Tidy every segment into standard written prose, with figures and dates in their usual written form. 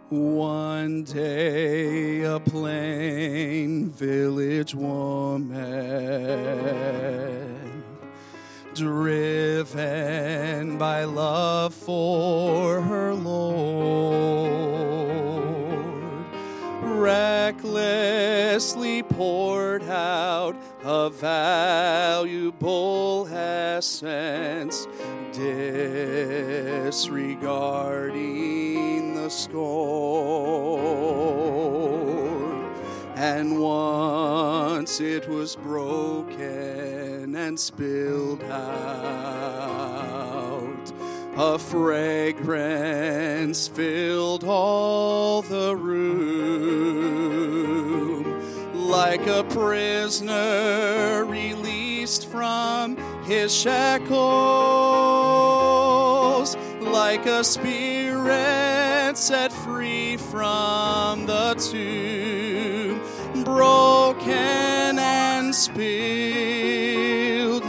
One day a plain village woman, driven by love for her Lord, recklessly poured out a valuable essence, disregarding the scorn. And once it was broken and spilled out, a fragrance filled all the room, like a prisoner released from his shackles, like a spirit set free from the tomb, broken and spilled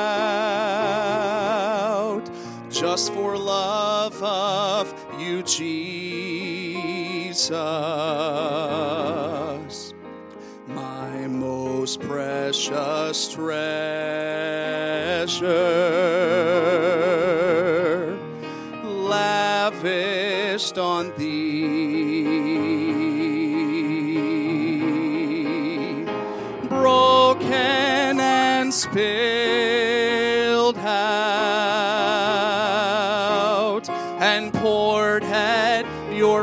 out, just for love of you, Jesus, my most precious treasure, lavished on thee, broken and spilled out, and poured at your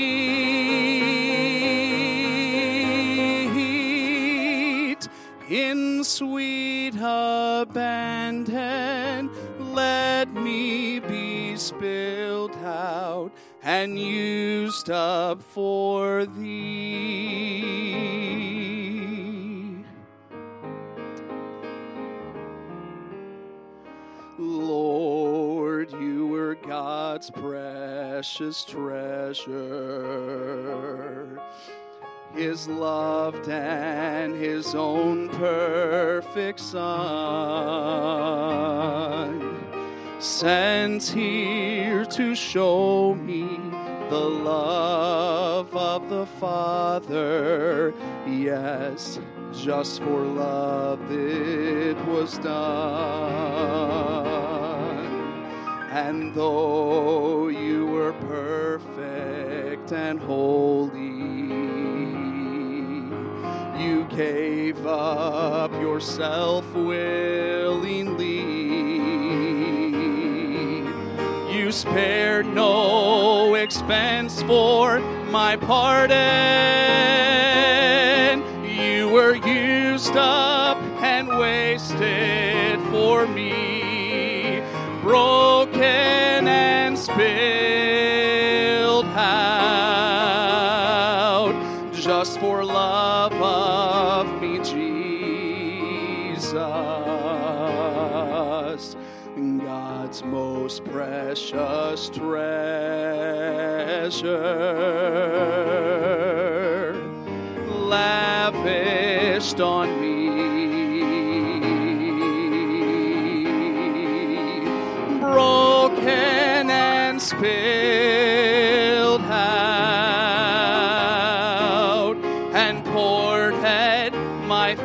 feet in sweet abandon. Let me be spilled out and used up for thee. Lord, you were God's precious treasure, His loved and His own perfect Son, sent here to show me the love of the Father. Yes, just for love it was done. And though you were perfect and holy, you gave up yourself willingly. You spared no expense for my pardon. You were used up and wasted for me, broken and spilled out, just for love of me, Jesus, God's most precious treasure, lavished on me, broken and spilled out, and poured at my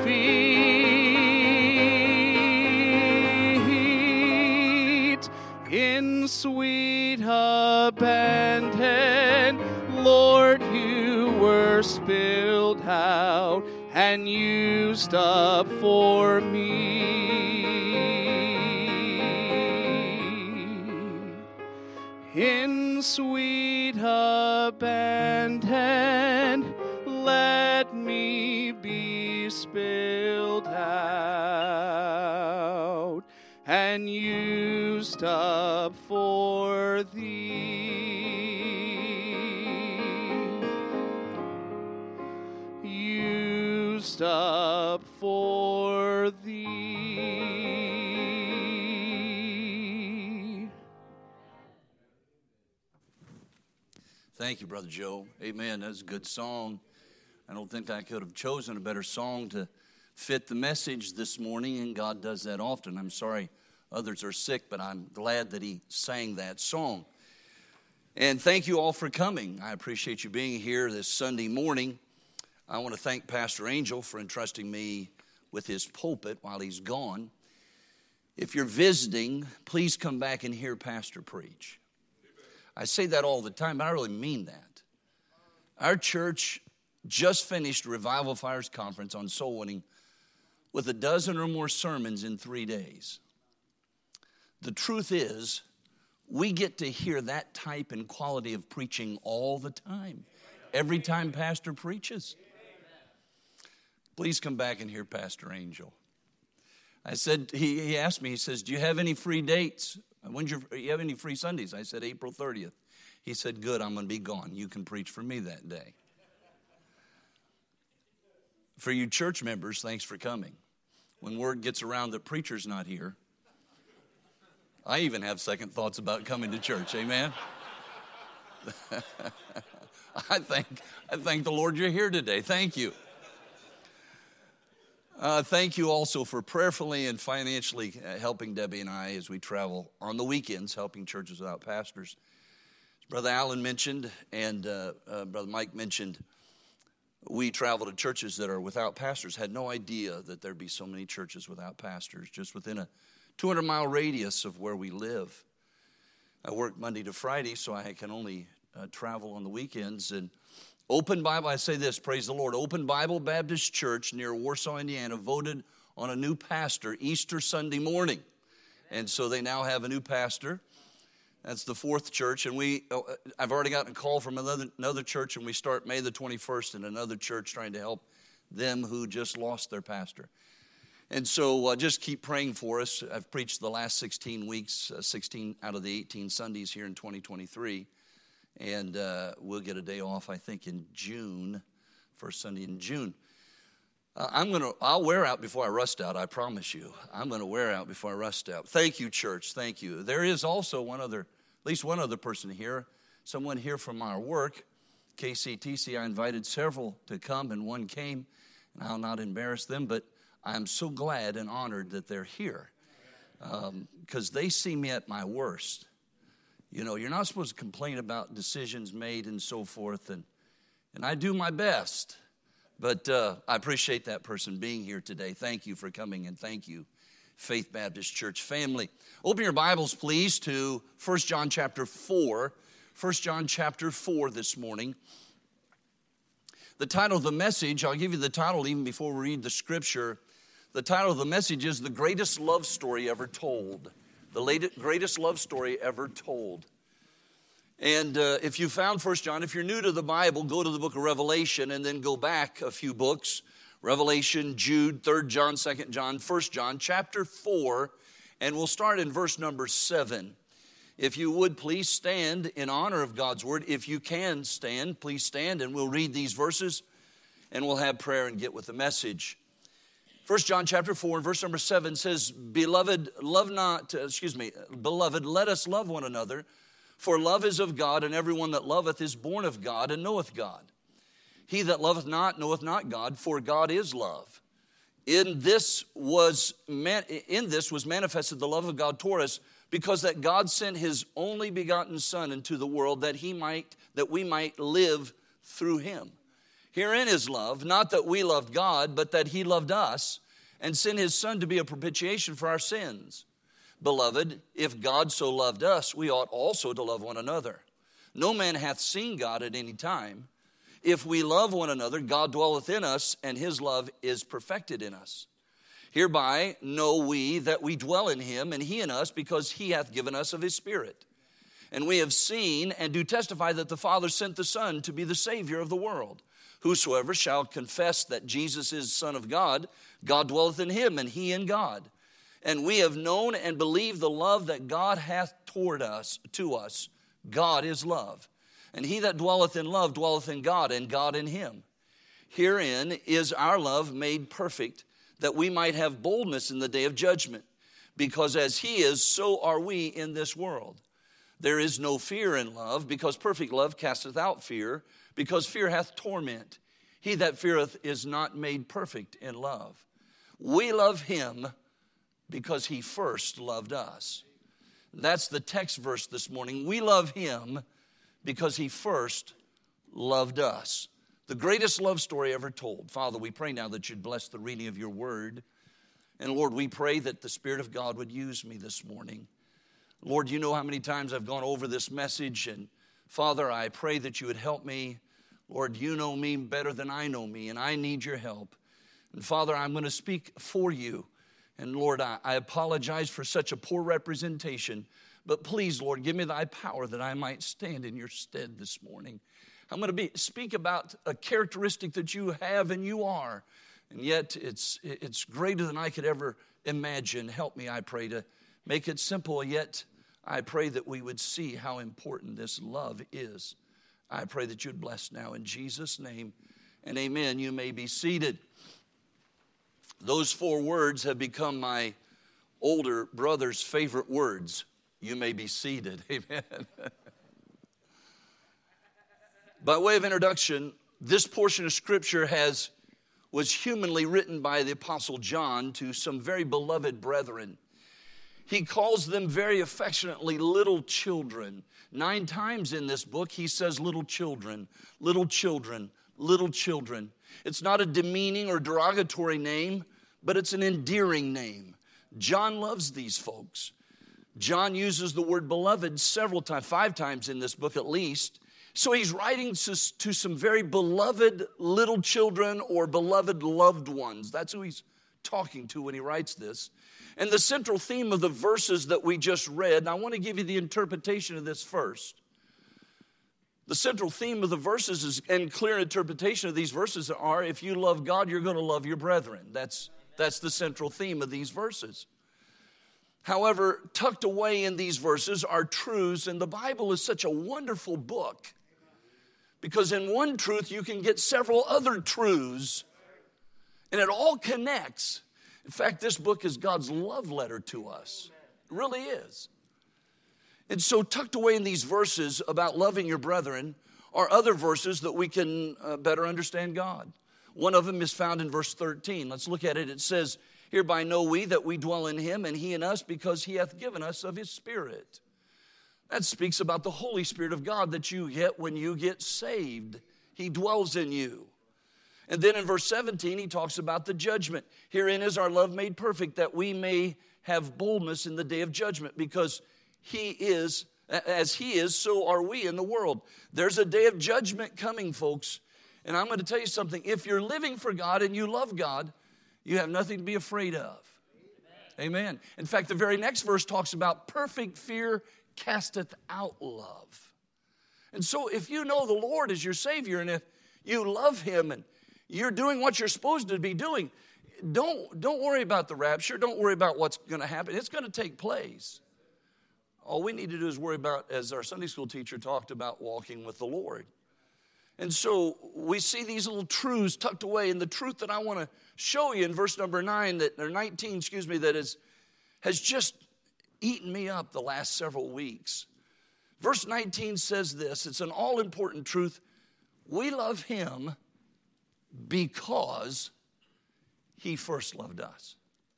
feet in sweet abandon. Lord, you were spilled out and used up for me. In sweet abandon, let me be spilled out and used up for thee. Used up for thee. Thank you, Brother Joe. Amen. That's a good song. I don't think I could have chosen a better song to fit the message this morning, and God does that often. I'm sorry others are sick, but I'm glad that he sang that song. And thank you all for coming. I appreciate you being here this Sunday morning. I want to thank Pastor Angel for entrusting me with his pulpit while he's gone. If you're visiting, please come back and hear Pastor preach. I say that all the time, but I really mean that. Our church just finished Revival Fires Conference on soul winning with a dozen or more sermons in 3 days. The truth is, we get to hear that type and quality of preaching all the time. Every time Pastor preaches. Please come back and hear Pastor Angel. I said, he asked me, he says, do you have any free dates? You have any free Sundays? I said, April 30th. He said, good, I'm going to be gone. You can preach for me that day. For you church members, thanks for coming. When word gets around that preacher's not here, I even have second thoughts about coming to church. Amen? I thank the Lord you're here today. Thank you. Thank you also for prayerfully and financially helping Debbie and I as we travel on the weekends, helping churches without pastors. As Brother Allen mentioned and Brother Mike mentioned, we travel to churches that are without pastors. Had no idea that there'd be so many churches without pastors just within a 200-mile radius of where we live. I work Monday to Friday, so I can only travel on the weekends. And Open Bible, I say this, praise the Lord. Open Bible Baptist Church near Warsaw, Indiana, voted on a new pastor Easter Sunday morning. And so they now have a new pastor. That's the fourth church. And I've already gotten a call from another church, and we start May the 21st in another church trying to help them who just lost their pastor. And so just keep praying for us. I've preached the last 16 weeks, 16 out of the 18 Sundays here in 2023. And we'll get a day off, I think, in June, first Sunday in June. I'll wear out before I rust out, I promise you. I'm going to wear out before I rust out. Thank you, church. Thank you. There is also at least one other person here, someone here from our work, KCTC. I invited several to come, and one came, and I'll not embarrass them, but I'm so glad and honored that they're here because they see me at my worst. You know, you're not supposed to complain about decisions made and so forth, and I do my best. But I appreciate that person being here today. Thank you for coming, and thank you, Faith Baptist Church family. Open your Bibles, please, to 1 John chapter 4. 1 John chapter 4 this morning. The title of the message, I'll give you the title even before we read the scripture. The title of the message is The Greatest Love Story Ever Told. The greatest love story ever told. And if you found 1 John, if you're new to the Bible, go to the book of Revelation and then go back a few books. Revelation, Jude, 3 John, 2 John, 1 John, chapter 4. And we'll start in verse number 7. If you would, please stand in honor of God's word. If you can stand, please stand, and we'll read these verses, and we'll have prayer and get with the message. 1 John chapter 4 and verse number 7 says, Beloved, let us love one another, for love is of God, and everyone that loveth is born of God and knoweth God. He that loveth not knoweth not God, for God is love. In this was manifested the love of God toward us, because that God sent his only begotten Son into the world that we might live through him. Herein is love, not that we loved God, but that he loved us and sent his Son to be a propitiation for our sins. Beloved, if God so loved us, we ought also to love one another. No man hath seen God at any time. If we love one another, God dwelleth in us, and his love is perfected in us. Hereby know we that we dwell in him, and he in us, because he hath given us of his Spirit. And we have seen and do testify that the Father sent the Son to be the Savior of the world. Whosoever shall confess that Jesus is the Son of God, God dwelleth in him, and he in God. And we have known and believed the love that God hath toward us, to us. God is love. And he that dwelleth in love dwelleth in God, and God in him. Herein is our love made perfect, that we might have boldness in the day of judgment. Because as he is, so are we in this world. There is no fear in love, because perfect love casteth out fear, because fear hath torment. He that feareth is not made perfect in love. We love him because he first loved us. That's the text verse this morning. We love him because he first loved us. The greatest love story ever told. Father, we pray now that you'd bless the reading of your word. And Lord, we pray that the Spirit of God would use me this morning. Lord, you know how many times I've gone over this message. And Father, I pray that you would help me. Lord, you know me better than I know me, and I need your help. And Father, I'm going to speak for you. And Lord, I apologize for such a poor representation. But please, Lord, give me thy power that I might stand in your stead this morning. I'm going to speak about a characteristic that you have and you are. And yet it's greater than I could ever imagine. Help me, I pray, to make it simple. Yet I pray that we would see how important this love is. I pray that you'd bless now in Jesus' name. And amen. You may be seated. Those 4 words have become my older brother's favorite words. You may be seated. Amen. By way of introduction, this portion of Scripture was humanly written by the Apostle John to some very beloved brethren. He calls them very affectionately little children. 9 times in this book, he says little children, little children, little children. It's not a demeaning or derogatory name, but it's an endearing name. John loves these folks. John uses the word beloved several times, 5 times in this book at least. So he's writing to some very beloved little children or beloved loved ones. That's who he's talking to when he writes this. And the central theme of the verses that we just read, and I want to give you the interpretation of this first. The central theme of the verses and clear interpretation of these verses are, if you love God, you're going to love your brethren. That's the central theme of these verses. However, tucked away in these verses are truths, and the Bible is such a wonderful book. Because in one truth, you can get several other truths, and it all connects. In fact, this book is God's love letter to us. It really is. And so tucked away in these verses about loving your brethren are other verses that we can better understand God. One of them is found in verse 13. Let's look at it. It says, hereby know we that we dwell in him, and he in us, because he hath given us of his Spirit. That speaks about the Holy Spirit of God that you get when you get saved. He dwells in you. And then in verse 17, he talks about the judgment. Herein is our love made perfect, that we may have boldness in the day of judgment, because he is, as he is, so are we in the world. There's a day of judgment coming, folks. And I'm going to tell you something. If you're living for God and you love God, you have nothing to be afraid of. Amen. In fact, the very next verse talks about perfect fear casteth out love. And so if you know the Lord as your Savior, and if you love him and you're doing what you're supposed to be doing, don't worry about the rapture. Don't worry about what's going to happen. It's going to take place. All we need to do is worry about, as our Sunday school teacher talked about, walking with the Lord. And so we see these little truths tucked away. And the truth that I want to show you in verse number 19, that has just eaten me up the last several weeks. Verse 19 says this. It's an all-important truth. We love him because he first loved us.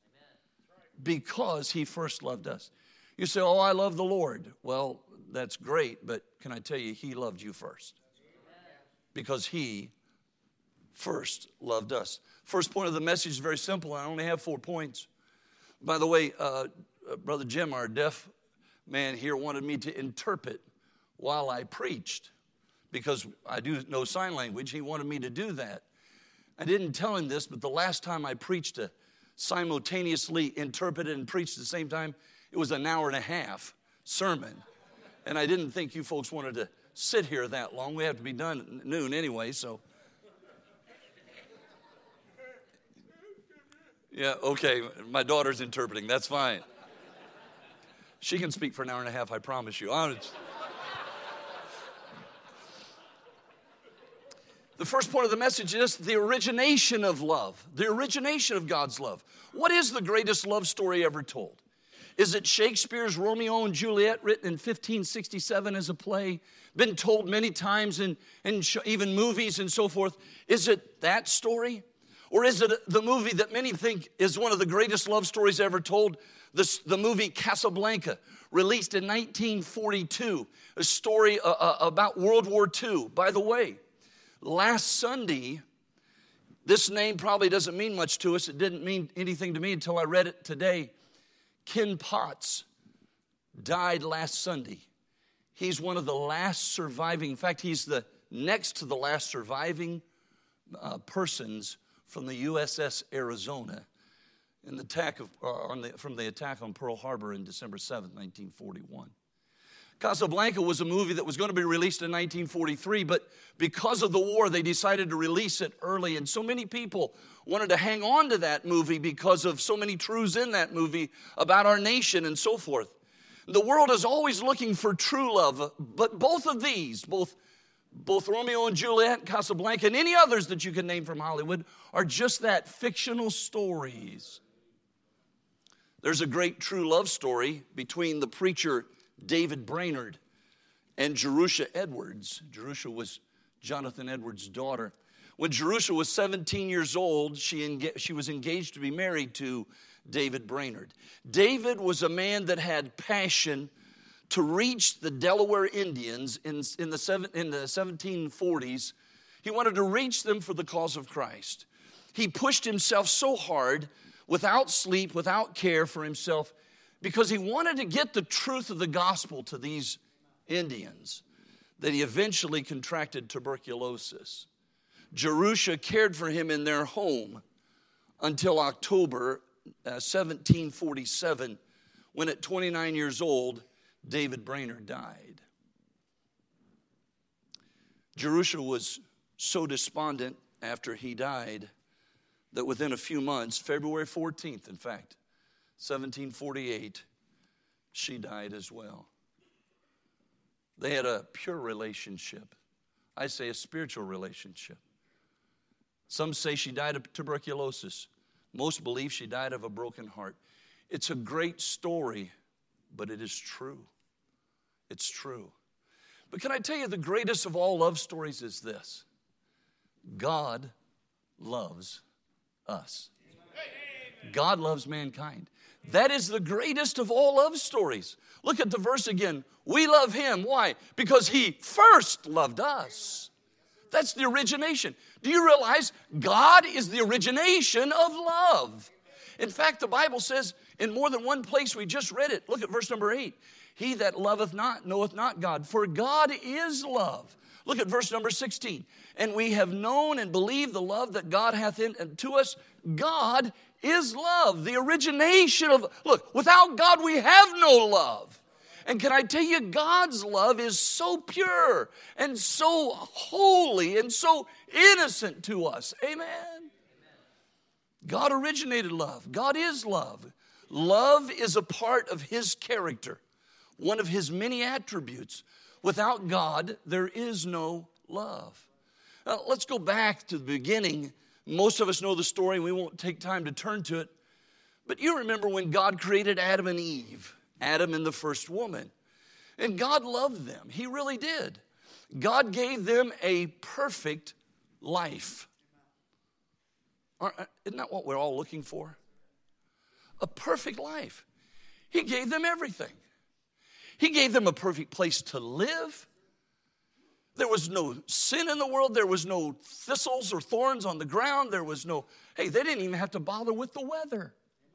Because he first loved us. You say, oh, I love the Lord. Well, that's great, but can I tell you, he loved you first. Because he first loved us. First point of the message is very simple. I only have 4 points. By the way, Brother Jim, our deaf man here, wanted me to interpret while I preached. Because I do know sign language, he wanted me to do that. I didn't tell him this, but the last time I preached to simultaneously interpreted and preached at the same time, it was an hour and a half sermon. And I didn't think you folks wanted to sit here that long. We have to be done at noon anyway, so. Yeah, okay, my daughter's interpreting. That's fine. She can speak for an hour and a half, I promise you. The first point of the message is the origination of love, the origination of God's love. What is the greatest love story ever told? Is it Shakespeare's Romeo and Juliet, written in 1567 as a play, been told many times in even movies and so forth? Is it that story? Or is it the movie that many think is one of the greatest love stories ever told? The movie Casablanca, released in 1942, a story about World War II. By the way, last Sunday, this name probably doesn't mean much to us. It didn't mean anything to me until I read it today. Ken Potts died last Sunday. He's one of the last surviving, in fact, he's the next to the last surviving persons from the USS Arizona in the attack from the attack on Pearl Harbor in December 7th, 1941. Casablanca was a movie that was going to be released in 1943, but because of the war, they decided to release it early, and so many people wanted to hang on to that movie because of so many truths in that movie about our nation and so forth. The world is always looking for true love, but both of these, both Romeo and Juliet, Casablanca, and any others that you can name from Hollywood are just that, fictional stories. There's a great true love story between the preacher David Brainerd and Jerusha Edwards. Jerusha was Jonathan Edwards' daughter. When Jerusha was 17 years old, she was engaged to be married to David Brainerd. David was a man that had passion to reach the Delaware Indians in the 1740s. He wanted to reach them for the cause of Christ. He pushed himself so hard, without sleep, without care for himself, because he wanted to get the truth of the gospel to these Indians, that he eventually contracted tuberculosis. Jerusha cared for him in their home until October 1747, when at 29 years old, David Brainerd died. Jerusha was so despondent after he died that within a few months, February 14th, in fact, 1748, she died as well. They had a pure relationship. I say a spiritual relationship. Some say she died of tuberculosis. Most believe she died of a broken heart. It's a great story, but it is true. It's true. But can I tell you, the greatest of all love stories is this: God loves us. God loves mankind. That is the greatest of all love stories. Look at the verse again. We love him. Why? Because he first loved us. That's the origination. Do you realize God is the origination of love? In fact, the Bible says in more than one place, we just read it. Look at verse number 8. He that loveth not knoweth not God, for God is love. Look at verse number 16. And we have known and believed the love that God hath in to us. God is love, the origination of, look, without God we have no love. And can I tell you, God's love is so pure and so holy and so innocent to us. Amen. God originated love. God is love. Love is a part of his character, one of his many attributes. Without God, there is no love. Now, let's go back to the beginning. Most of us know the story, and we won't take time to turn to it. But you remember when God created Adam and Eve, Adam and the first woman. And God loved them. He really did. God gave them a perfect life. Isn't that what we're all looking for? A perfect life. He gave them everything. He gave them a perfect place to live. There was no sin in the world. There was no thistles or thorns on the ground. There was no, they didn't even have to bother with the weather.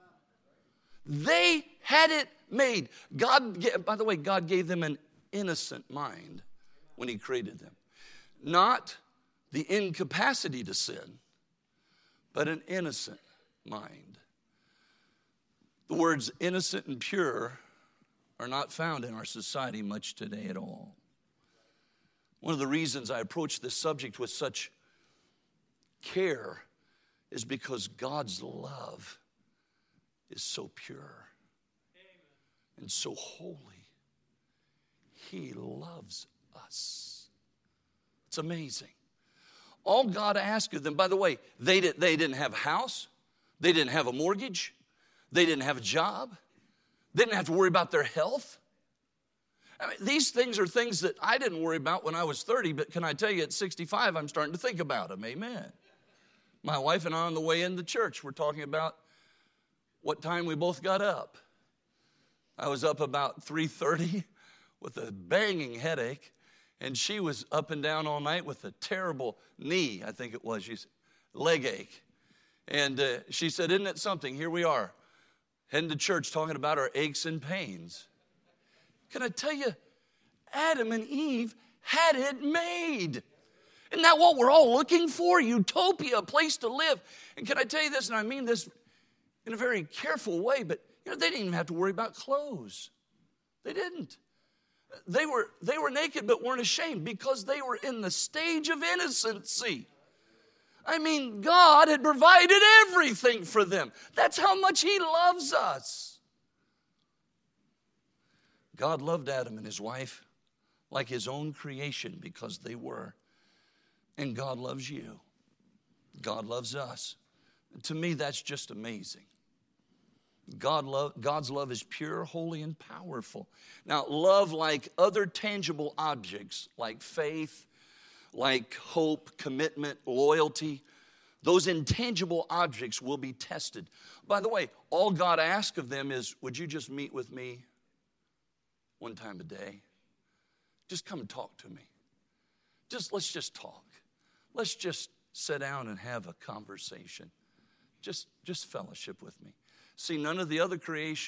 They had it made. By the way, God gave them an innocent mind when he created them. Not the incapacity to sin, but an innocent mind. The words innocent and pure are not found in our society much today at all. One of the reasons I approach this subject with such care is because God's love is so pure and so holy. He loves us. It's amazing. All God asked of them, by the way, they didn't have a house. They didn't have a mortgage. They didn't have a job. They didn't have to worry about their health. I mean, these things are things that I didn't worry about when I was 30, but can I tell you at 65, I'm starting to think about them. Amen. My wife and I on the way into church, we're talking about what time we both got up. I was up about 3:30 with a banging headache, and she was up and down all night with a terrible knee, I think it was, she's leg ache. And she said, isn't it something? Here we are, heading to church talking about our aches and pains. Can I tell you, Adam and Eve had it made. Isn't that what we're all looking for? Utopia, a place to live. And can I tell you this, and I mean this in a very careful way, but they didn't even have to worry about clothes. They didn't. They were naked but weren't ashamed because they were in the stage of innocency. I mean, God had provided everything for them. That's how much He loves us. God loved Adam and his wife like His own creation because they were. And God loves you. God loves us. And to me, that's just amazing. God's love is pure, holy, and powerful. Now, love, like other tangible objects, like faith, like hope, commitment, loyalty, those intangible objects will be tested. By the way, all God asks of them is, would you just meet with me one time a day? Just come and talk to me. Let's just talk. Let's just sit down and have a conversation. Just fellowship with me. See, none of the other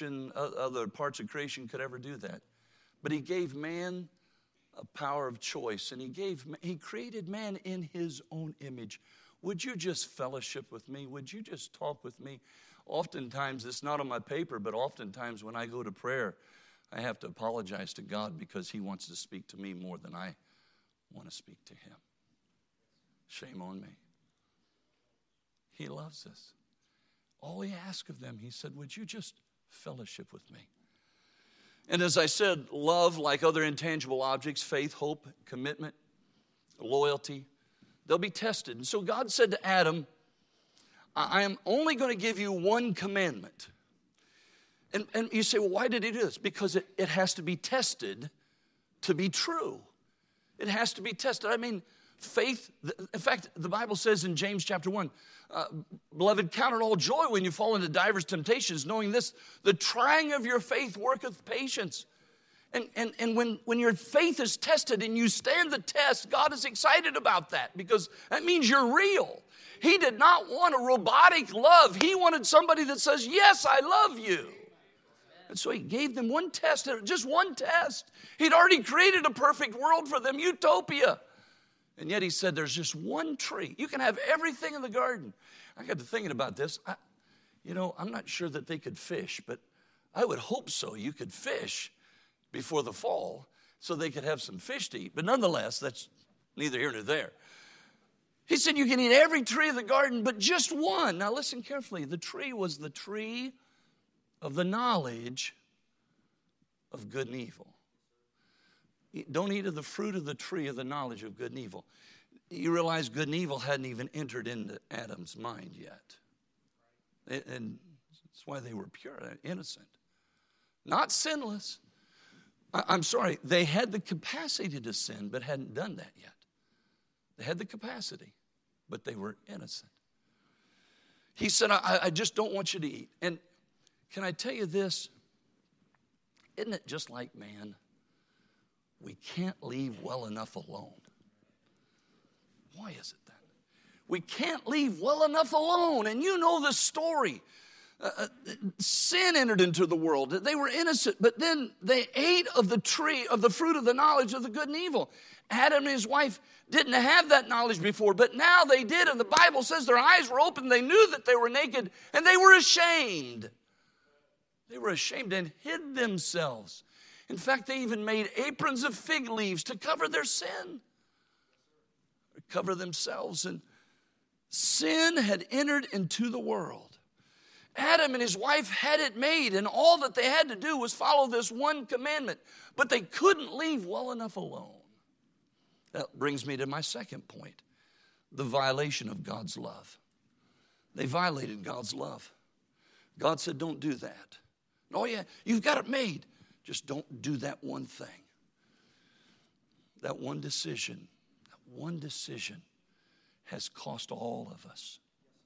parts of creation could ever do that. But He gave man a power of choice, and He created man in His own image. Would you just fellowship with me? Would you just talk with me? Oftentimes, it's not on my paper, but oftentimes when I go to prayer, I have to apologize to God because He wants to speak to me more than I want to speak to Him. Shame on me. He loves us. All He asked of them, He said, would you just fellowship with me? And as I said, love, like other intangible objects, faith, hope, commitment, loyalty, they'll be tested. And so God said to Adam, I am only going to give you one commandment. And you say, well, why did He do this? Because it has to be tested to be true. It has to be tested. I mean, faith, in fact, the Bible says in James chapter 1, beloved, count it all joy when you fall into divers temptations, knowing this, the trying of your faith worketh patience. And when your faith is tested and you stand the test, God is excited about that because that means you're real. He did not want a robotic love. He wanted somebody that says, yes, I love you. And so He gave them one test, just one test. He'd already created a perfect world for them, utopia. And yet He said, there's just one tree. You can have everything in the garden. I got to thinking about this. I'm not sure that they could fish, but I would hope so. You could fish before the fall so they could have some fish to eat. But nonetheless, that's neither here nor there. He said, you can eat every tree of the garden, but just one. Now listen carefully. The tree was the tree of the knowledge of good and evil. Don't eat of the fruit of the tree of the knowledge of good and evil. You realize good and evil hadn't even entered into Adam's mind yet. And that's why they were pure, innocent. Not sinless. I'm sorry, they had the capacity to sin, but hadn't done that yet. They had the capacity, but they were innocent. He said, I just don't want you to eat. And can I tell you this? Isn't it just like man? We can't leave well enough alone. Why is it that? We can't leave well enough alone. And you know the story. Sin entered into the world. They were innocent, but then they ate of the tree, of the fruit of the knowledge of the good and evil. Adam and his wife didn't have that knowledge before, but now they did. And the Bible says their eyes were open. They knew that they were naked, and they were ashamed. They were ashamed and hid themselves. In fact, they even made aprons of fig leaves to cover their sin, cover themselves. And sin had entered into the world. Adam and his wife had it made, and all that they had to do was follow this one commandment. But they couldn't leave well enough alone. That brings me to my second point, the violation of God's love. They violated God's love. God said, don't do that. Oh yeah, you've got it made. Just don't do that one thing. That one decision has cost all of us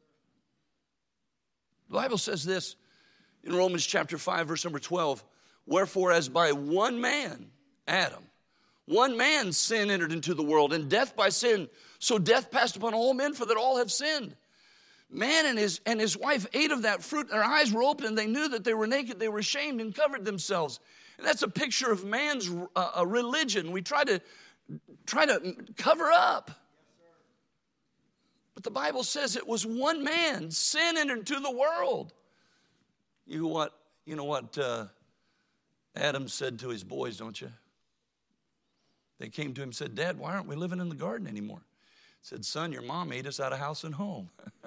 The Bible says this in Romans chapter 5, verse number 12. Wherefore, as by one man, Adam, one man sin entered into the world, and death by sin. So death passed upon all men, for that all have sinned. Man and his wife ate of that fruit. Their eyes were open, and they knew that they were naked. They were ashamed and covered themselves. And that's a picture of man's religion. We try to cover up. But the Bible says it was one man. Sin entered into the world. You know what Adam said to his boys, don't you? They came to him and said, Dad, why aren't we living in the garden anymore? He said, son, your mom ate us out of house and home.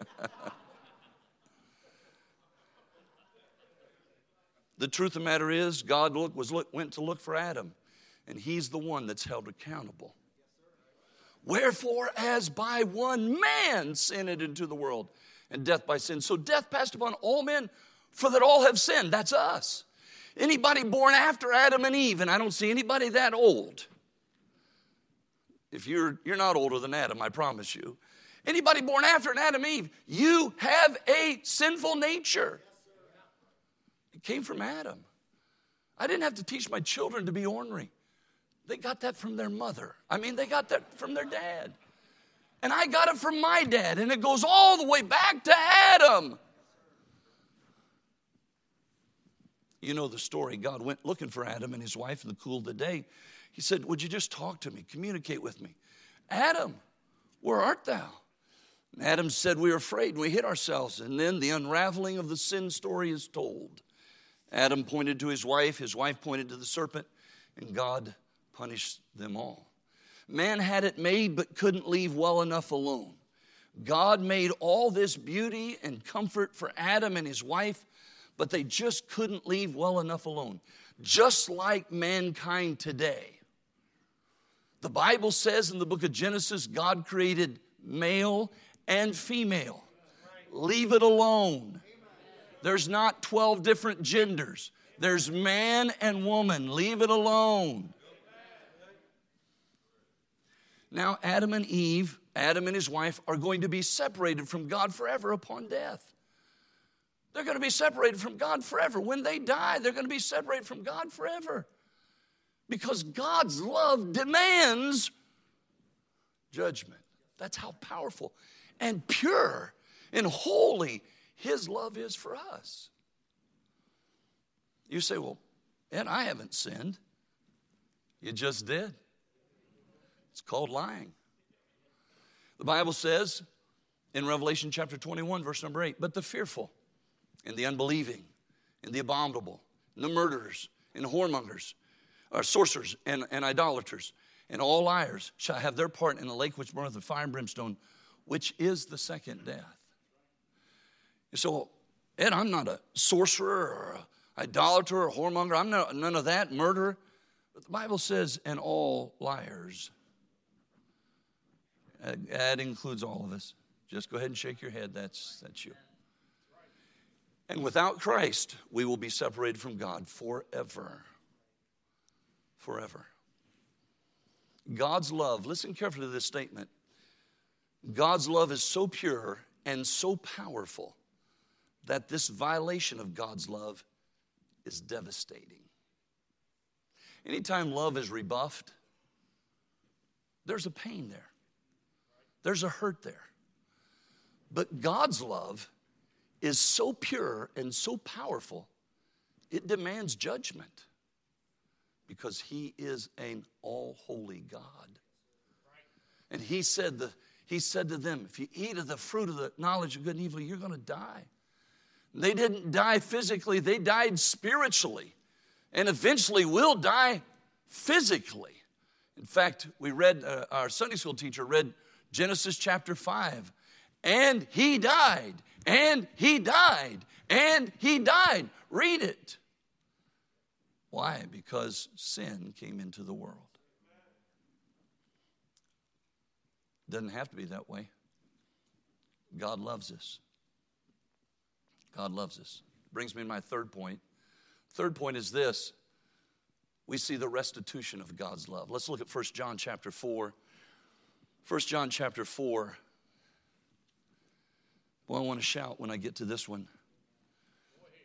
The truth of the matter is, God went to look for Adam, and he's the one that's held accountable. Wherefore, as by one man sin entered into the world, and death by sin. So death passed upon all men, for that all have sinned. That's us. Anybody born after Adam and Eve, and I don't see anybody that old. If you're not older than Adam, I promise you. Anybody born after Adam and Eve, you have a sinful nature. It came from Adam. I didn't have to teach my children to be ornery. They got that from their mother. They got that from their dad. And I got it from my dad, and it goes all the way back to Adam. You know the story. God went looking for Adam and his wife in the cool of the day. He said, would you just talk to me, communicate with me? Adam, where art thou? And Adam said, we were afraid and we hid ourselves. And then the unraveling of the sin story is told. Adam pointed to his wife pointed to the serpent, and God punished them all. Man had it made but couldn't leave well enough alone. God made all this beauty and comfort for Adam and his wife, but they just couldn't leave well enough alone. Just like mankind today. The Bible says in the book of Genesis, God created male and female. Leave it alone. There's not 12 different genders. There's man and woman. Leave it alone. Now, Adam and Eve, Adam and his wife, are going to be separated from God forever upon death. They're going to be separated from God forever. When they die, they're going to be separated from God forever. Because God's love demands judgment. That's how powerful and pure and holy His love is for us. You say, well, Ed, I haven't sinned. You just did. It's called lying. The Bible says in Revelation chapter 21, verse number 8, but the fearful and the unbelieving and the abominable and the murderers and the whoremongers, or sorcerers and idolaters and all liars shall have their part in the lake which burneth with fire and brimstone, which is the second death. So, Ed, I'm not a sorcerer or an idolater or a whoremonger. I'm not, none of that, murderer. But the Bible says, and all liars. That includes all of us. Just go ahead and shake your head. That's you. And without Christ, we will be separated from God forever. Forever. God's love, listen carefully to this statement. God's love is so pure and so powerful that this violation of God's love is devastating. Anytime love is rebuffed, there's a pain there. There's a hurt there. But God's love is so pure and so powerful, it demands judgment because He is an all-holy God. And He said to them, if you eat of the fruit of the knowledge of good and evil, you're going to die. They didn't die physically, they died spiritually, and eventually will die physically. In fact, we read, our Sunday school teacher read Genesis chapter 5, and he died, and he died, and he died. Read it. Why? Because sin came into the world. Doesn't have to be that way. God loves us. God loves us. Brings me to my third point. Third point is this. We see the restitution of God's love. Let's look at 1 John chapter 4. 1 John chapter 4. Boy, I want to shout when I get to this one.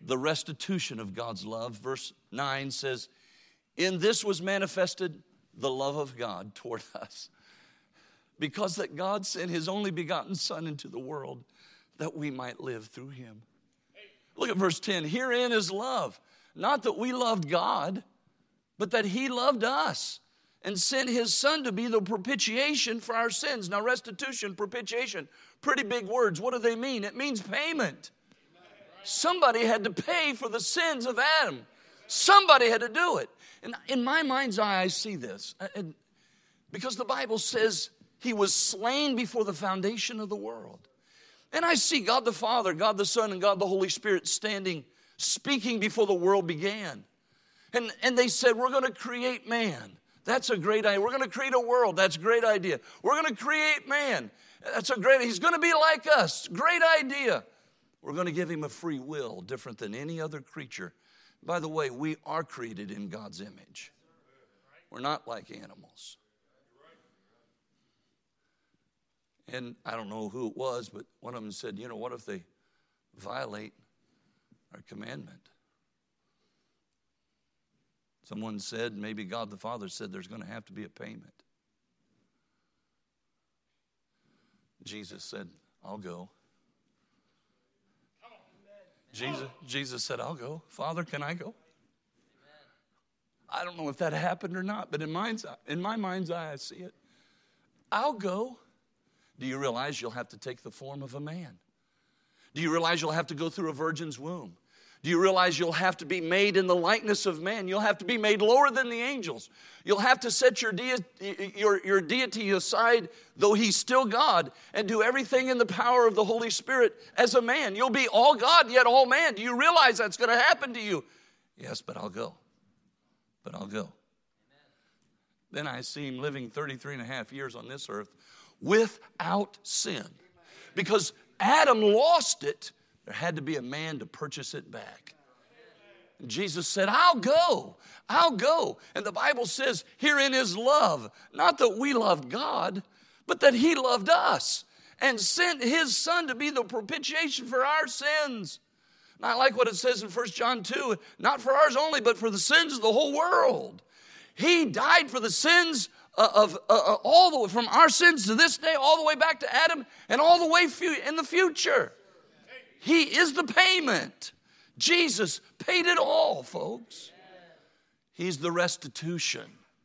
the restitution of God's love. Verse 9 says, in this was manifested the love of God toward us, because that God sent his only begotten Son into the world that we might live through him. Look at verse 10. Herein is love, not that we loved God, but that he loved us and sent his Son to be the propitiation for our sins. Now, restitution, propitiation, pretty big words. What do they mean? It means payment. Somebody had to pay for the sins of Adam. Somebody had to do it. And in my mind's eye, I see this. Because the Bible says he was slain before the foundation of the world. And I see God the Father, God the Son, and God the Holy Spirit standing, speaking before the world began. And they said, we're going to create man. That's a great idea. We're going to create a world. That's a great idea. We're going to create man. That's a great, he's going to be like us. Great idea. We're going to give him a free will, different than any other creature. By the way, we are created in God's image. We're not like animals. And I don't know who it was, but one of them said, what if they violate our commandment? Someone said, maybe God the Father said there's going to have to be a payment. Jesus said, I'll go. Jesus said, I'll go. Father, can I go? I don't know if that happened or not, but in my mind's eye, I see it. I'll go. Do you realize you'll have to take the form of a man? Do you realize you'll have to go through a virgin's womb? Do you realize you'll have to be made in the likeness of man? You'll have to be made lower than the angels. You'll have to set your deity aside, though he's still God, and do everything in the power of the Holy Spirit as a man. You'll be all God, yet all man. Do you realize that's going to happen to you? Yes, but I'll go. But I'll go. Amen. Then I see him living 33 and a half years on this earth without sin. Because Adam lost it. There had to be a man to purchase it back. And Jesus said, I'll go. I'll go. And the Bible says, herein is love. Not that we loved God, but that he loved us and sent his Son to be the propitiation for our sins. And I like what it says in 1 John 2, not for ours only, but for the sins of the whole world. He died for the sins of all the way, from our sins to this day, all the way back to Adam, and all the way in the future. He is the payment. Jesus paid it all, folks. He's the restitution.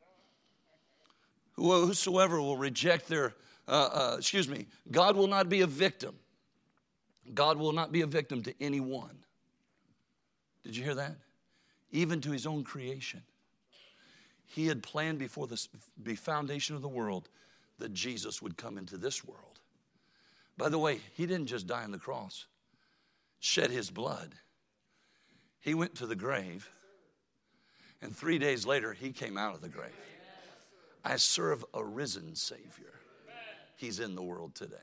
Whosoever will reject God will not be a victim. God will not be a victim to anyone. Did you hear that? Even to his own creation. He had planned before the foundation of the world that Jesus would come into this world. By the way, he didn't just die on the cross, shed his blood. He went to the grave, and 3 days later, he came out of the grave. I serve a risen Savior. He's in the world today.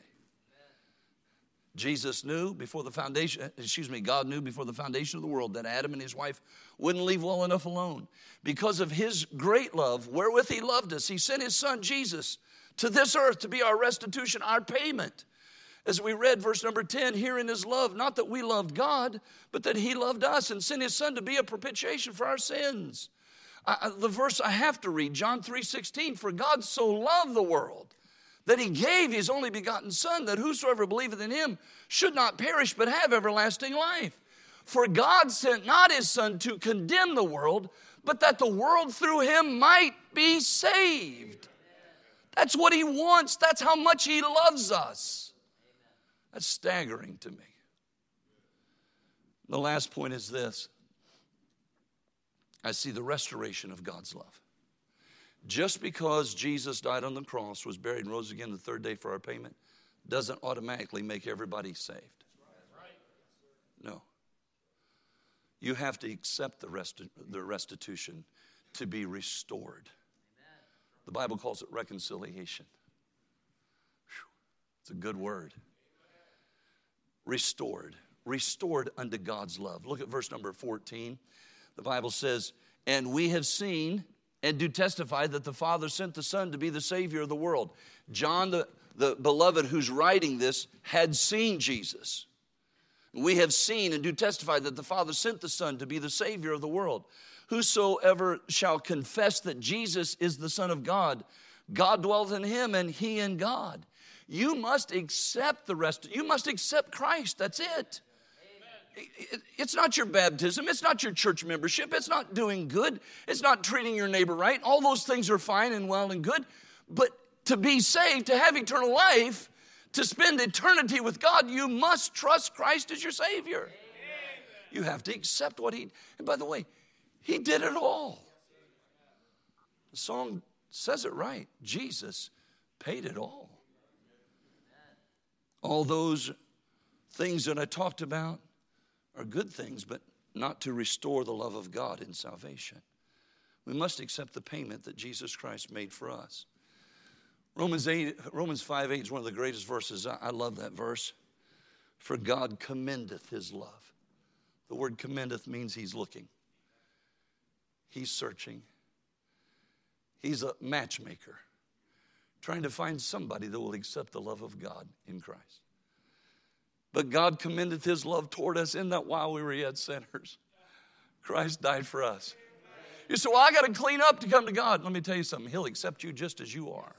God knew before the foundation of the world that Adam and his wife wouldn't leave well enough alone. Because of his great love, wherewith he loved us, he sent his Son, Jesus, to this earth to be our restitution, our payment. As we read verse number 10, herein is love, not that we loved God, but that he loved us and sent his Son to be a propitiation for our sins. The verse I have to read, John 3:16, for God so loved the world that he gave his only begotten Son, that whosoever believeth in him should not perish, but have everlasting life. For God sent not his Son to condemn the world, but that the world through him might be saved. That's what he wants. That's how much he loves us. That's staggering to me. The last point is this. I see the restoration of God's love. Just because Jesus died on the cross, was buried, and rose again the third day for our payment, doesn't automatically make everybody saved. No. You have to accept the restitution to be restored. The Bible calls it reconciliation. It's a good word. Restored. Restored unto God's love. Look at verse number 14. The Bible says, and we have seen and do testify that the Father sent the Son to be the Savior of the world. John, the beloved who's writing this, had seen Jesus. We have seen and do testify that the Father sent the Son to be the Savior of the world. Whosoever shall confess that Jesus is the Son of God, God dwells in him and he in God. You must accept the rest. You must accept Christ. That's it. It's not your baptism. It's not your church membership. It's not doing good. It's not treating your neighbor right. All those things are fine and well and good. But to be saved, to have eternal life, to spend eternity with God, you must trust Christ as your Savior. You have to accept what He... And by the way, He did it all. The song says it right. Jesus paid it all. All those things that I talked about are good things, but not to restore the love of God in salvation. We must accept the payment that Jesus Christ made for us. Romans 5:8 is one of the greatest verses. I love that verse. For God commendeth his love. The word commendeth means he's looking. He's searching. He's a matchmaker, trying to find somebody that will accept the love of God in Christ. But God commendeth his love toward us in that while we were yet sinners, Christ died for us. You say, well, I got to clean up to come to God. Let me tell you something. He'll accept you just as you are.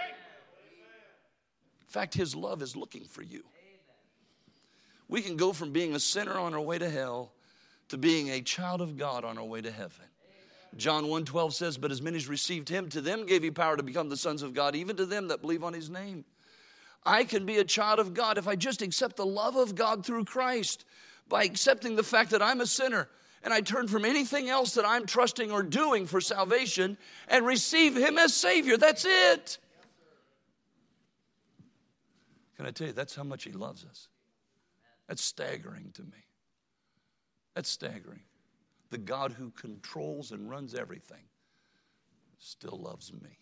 In fact, his love is looking for you. We can go from being a sinner on our way to hell to being a child of God on our way to heaven. John 1:12 says, but as many as received him, to them gave he power to become the sons of God, even to them that believe on his name. I can be a child of God if I just accept the love of God through Christ, by accepting the fact that I'm a sinner, and I turn from anything else that I'm trusting or doing for salvation and receive him as Savior. That's it. Can I tell you, that's how much he loves us. That's staggering to me. That's staggering. The God who controls and runs everything still loves me.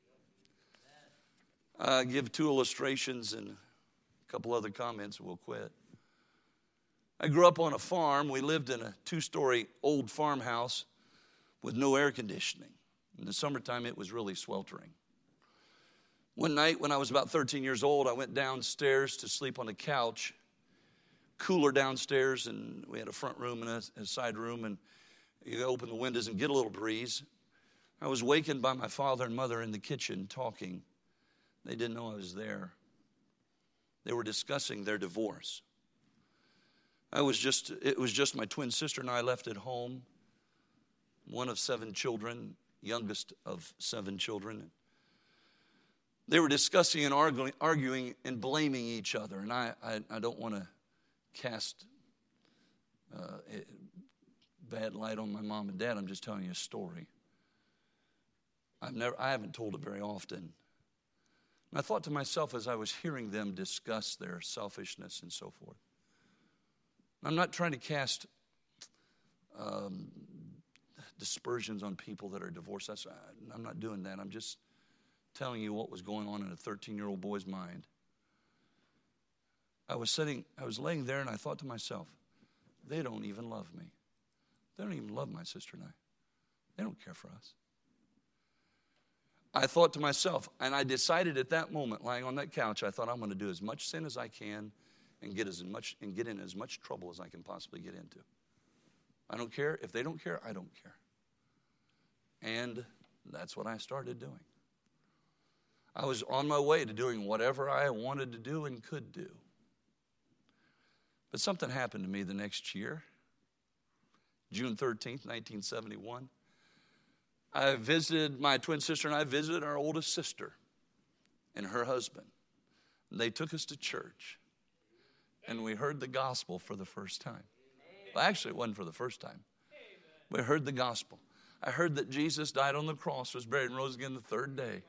I'll give 2 illustrations and a couple other comments and we'll quit. I grew up on a farm. We lived in a 2-story old farmhouse with no air conditioning. In the summertime, it was really sweltering. One night when I was about 13 years old, I went downstairs to sleep on a couch, cooler downstairs, and we had a front room and a side room, and you open the windows and get a little breeze. I was wakened by my father and mother in the kitchen talking. They didn't know I was there. They were discussing their divorce. It was just my twin sister and I left at home, one of 7 children, youngest of 7 children. They were discussing and arguing and blaming each other. And I don't want to cast bad light on my mom and dad. I'm just telling you a story. I haven't told it very often. And I thought to myself as I was hearing them discuss their selfishness and so forth. I'm not trying to cast dispersions on people that are divorced. I'm not doing that. I'm just telling you what was going on in a 13-year-old boy's mind. I was laying there and I thought to myself, they don't even love me. They don't even love my sister and I. They don't care for us. I thought to myself, and I decided at that moment, lying on that couch, I thought I'm going to do as much sin as I can and get in as much trouble as I can possibly get into. I don't care. If they don't care, I don't care. And that's what I started doing. I was on my way to doing whatever I wanted to do and could do. But something happened to me the next year, June 13th, 1971. My twin sister and I visited our oldest sister and her husband. They took us to church, and we heard the gospel for the first time. Well, actually, it wasn't for the first time. We heard the gospel. I heard that Jesus died on the cross, was buried, and rose again the 3rd day.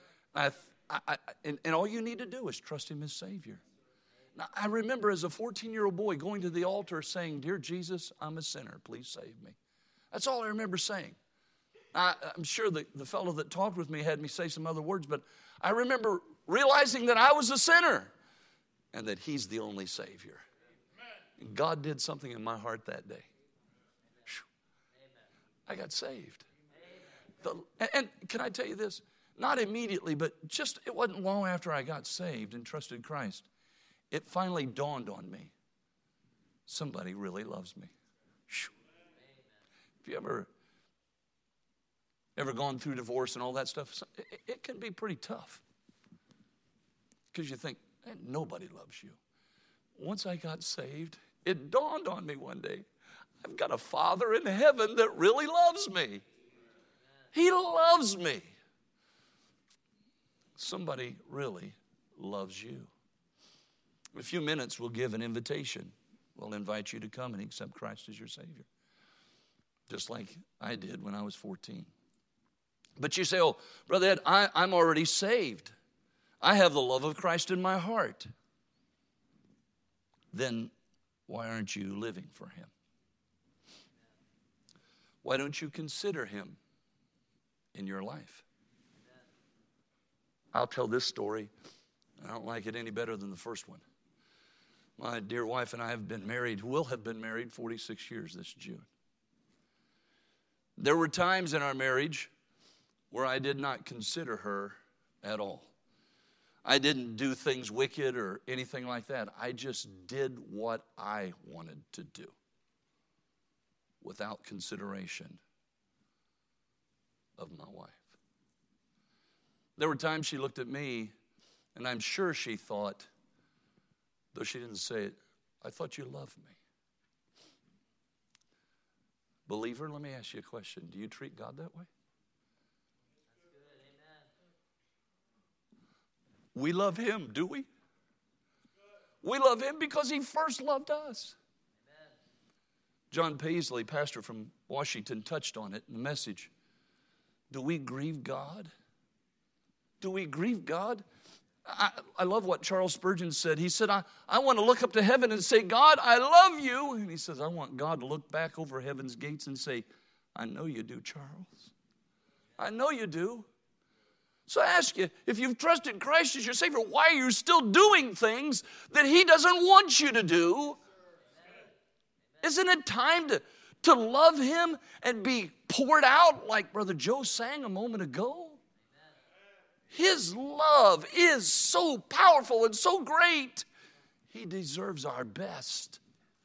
And all you need to do is trust him as Savior. Now, I remember as a 14-year-old boy going to the altar saying, dear Jesus, I'm a sinner. Please save me. That's all I remember saying. I'm sure the fellow that talked with me had me say some other words, but I remember realizing that I was a sinner and that he's the only Savior. And God did something in my heart that day. I got saved. And can I tell you this? Not immediately, but it wasn't long after I got saved and trusted Christ. It finally dawned on me somebody really loves me. Whew. Have you ever gone through divorce and all that stuff? It can be pretty tough because you think, nobody loves you. Once I got saved, it dawned on me one day, I've got a Father in heaven that really loves me. He loves me. Somebody really loves you. In a few minutes, we'll give an invitation. We'll invite you to come and accept Christ as your Savior, just like I did when I was 14. But you say, oh, Brother Ed, I'm already saved. I have the love of Christ in my heart. Then why aren't you living for Him? Why don't you consider Him in your life? I'll tell this story. I don't like it any better than the first one. My dear wife and I have been married, will have been married 46 years this June. There were times in our marriage where I did not consider her at all. I didn't do things wicked or anything like that. I just did what I wanted to do without consideration of my wife. There were times she looked at me, and I'm sure she thought, though she didn't say it, I thought you loved me. Believer, let me ask you a question. Do you treat God that way? We love Him, do we? We love Him because He first loved us. Amen. John Paisley, pastor from Washington, touched on it in the message. Do we grieve God? Do we grieve God? I love what Charles Spurgeon said. He said, I want to look up to heaven and say, God, I love you. And he says, I want God to look back over heaven's gates and say, I know you do, Charles. I know you do. So I ask you, if you've trusted Christ as your Savior, why are you still doing things that He doesn't want you to do? Isn't it time to love Him and be poured out like Brother Joe sang a moment ago? His love is so powerful and so great. He deserves our best.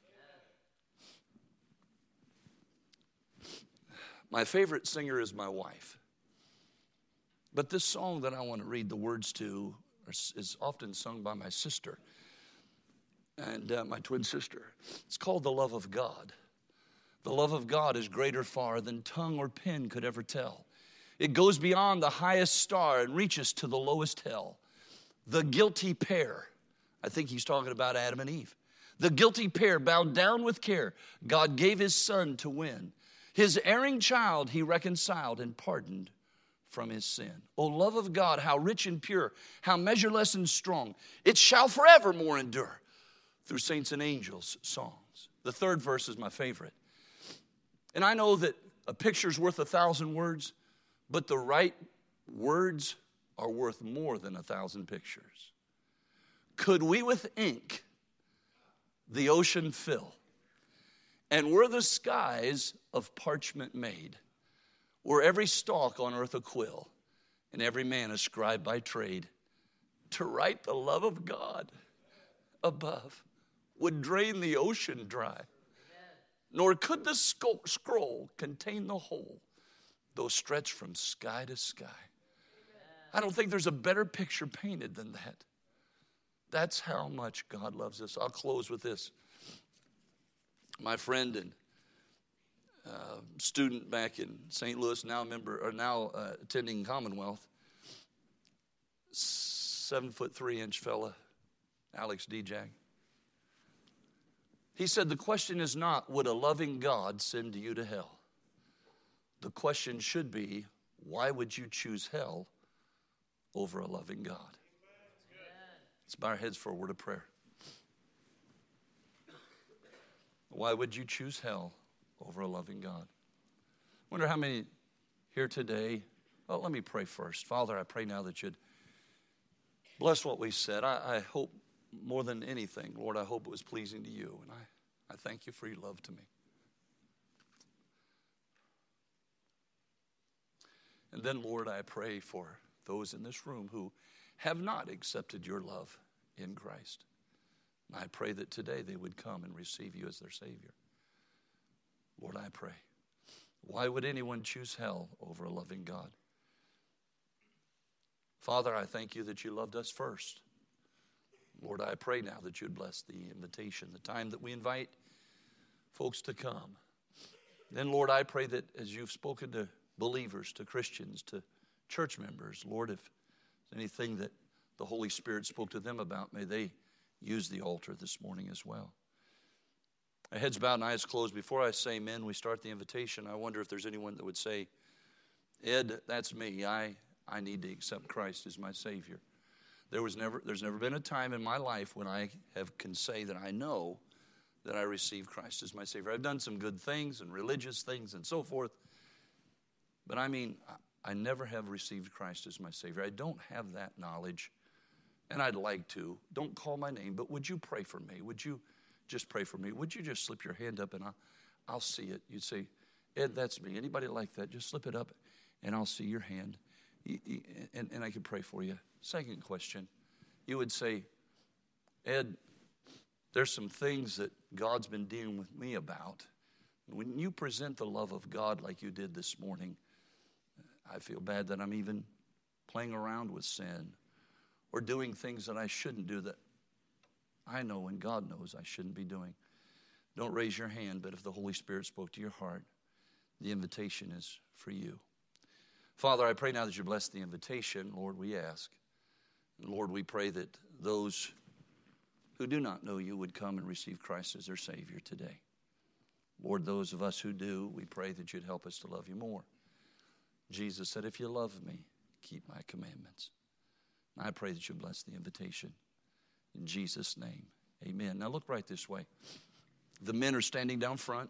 My favorite singer is my wife. But this song that I want to read the words to is often sung by my sister and my twin sister. It's called The Love of God. The love of God is greater far than tongue or pen could ever tell. It goes beyond the highest star and reaches to the lowest hell. The guilty pair, I think he's talking about Adam and Eve. The guilty pair bowed down with care. God gave His Son to win. His erring child He reconciled and pardoned from his sin. O love of God, how rich and pure, how measureless and strong. It shall forevermore endure through saints and angels' songs. The third verse is my favorite. And I know that a picture's worth 1,000 words, but the right words are worth more than 1,000 pictures. Could we with ink the ocean fill, and were the skies of parchment made, were every stalk on earth a quill, and every man a scribe by trade, to write the love of God above would drain the ocean dry. Nor could the scroll contain the whole, though stretched from sky to sky. I don't think there's a better picture painted than that. That's how much God loves us. I'll close with this. My friend and student back in St. Louis, now attending Commonwealth, 7'3" fella, Alex Dijak. He said, the question is not, would a loving God send you to hell? The question should be, why would you choose hell over a loving God? Let's bow our heads for a word of prayer. Why would you choose hell over a loving God? I wonder how many here today. Well, let me pray first. Father, I pray now that you'd bless what we said. I hope more than anything, Lord, I hope it was pleasing to you. And I thank you for your love to me. And then, Lord, I pray for those in this room who have not accepted your love in Christ. I pray that today they would come and receive you as their Savior. Lord, I pray. Why would anyone choose hell over a loving God? Father, I thank you that you loved us first. Lord, I pray now that you'd bless the invitation, the time that we invite folks to come. Then, Lord, I pray that as you've spoken to believers, to Christians, to church members, Lord, if there's anything that the Holy Spirit spoke to them about, may they use the altar this morning as well. Our heads bowed and eyes closed. Before I say amen, we start the invitation. I wonder if there's anyone that would say, Ed, that's me. I need to accept Christ as my Savior. There's never been a time in my life when I can say that I know that I received Christ as my Savior. I've done some good things and religious things and so forth, but I never have received Christ as my Savior. I don't have that knowledge, and I'd like to. Don't call my name, but would you pray for me? Would you just pray for me? Would you just slip your hand up and I'll see it? You'd say, Ed, that's me. Anybody like that? Just slip it up and I'll see your hand. And I can pray for you. Second question, you would say, Ed, there's some things that God's been dealing with me about. When you present the love of God like you did this morning, I feel bad that I'm even playing around with sin or doing things that I shouldn't do that I know and God knows I shouldn't be doing. Don't raise your hand, but if the Holy Spirit spoke to your heart, the invitation is for you. Father, I pray now that you bless the invitation. Lord, we ask. And Lord, we pray that those who do not know you would come and receive Christ as their Savior today. Lord, those of us who do, we pray that you'd help us to love you more. Jesus said, if you love me, keep my commandments. And I pray that you bless the invitation. In Jesus' name, amen. Now look right this way. The men are standing down front.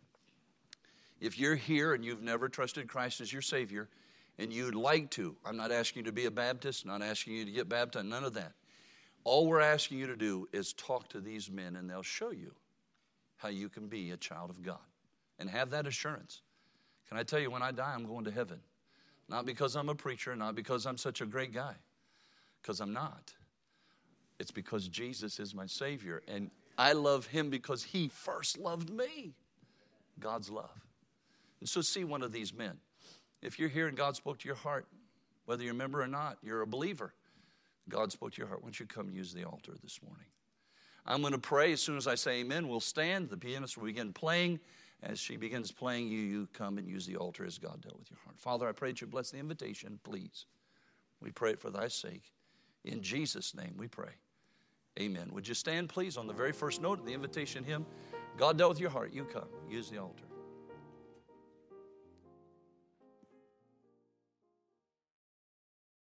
If you're here and you've never trusted Christ as your Savior, and you'd like to, I'm not asking you to be a Baptist, not asking you to get baptized, none of that. All we're asking you to do is talk to these men, and they'll show you how you can be a child of God and have that assurance. Can I tell you, when I die, I'm going to heaven. Not because I'm a preacher, not because I'm such a great guy, because I'm not. It's because Jesus is my Savior, and I love him because he first loved me. God's love. And so see one of these men. If you're here and God spoke to your heart, whether you're a member or not, you're a believer. God spoke to your heart. Why don't you come use the altar this morning? I'm going to pray. As soon as I say amen, we'll stand. The pianist will begin playing. As she begins playing, you come and use the altar as God dealt with your heart. Father, I pray that you bless the invitation, please. We pray it for thy sake. In Jesus' name we pray. Amen. Would you stand, please, on the very first note of the invitation hymn? God dealt with your heart. You come. Use the altar.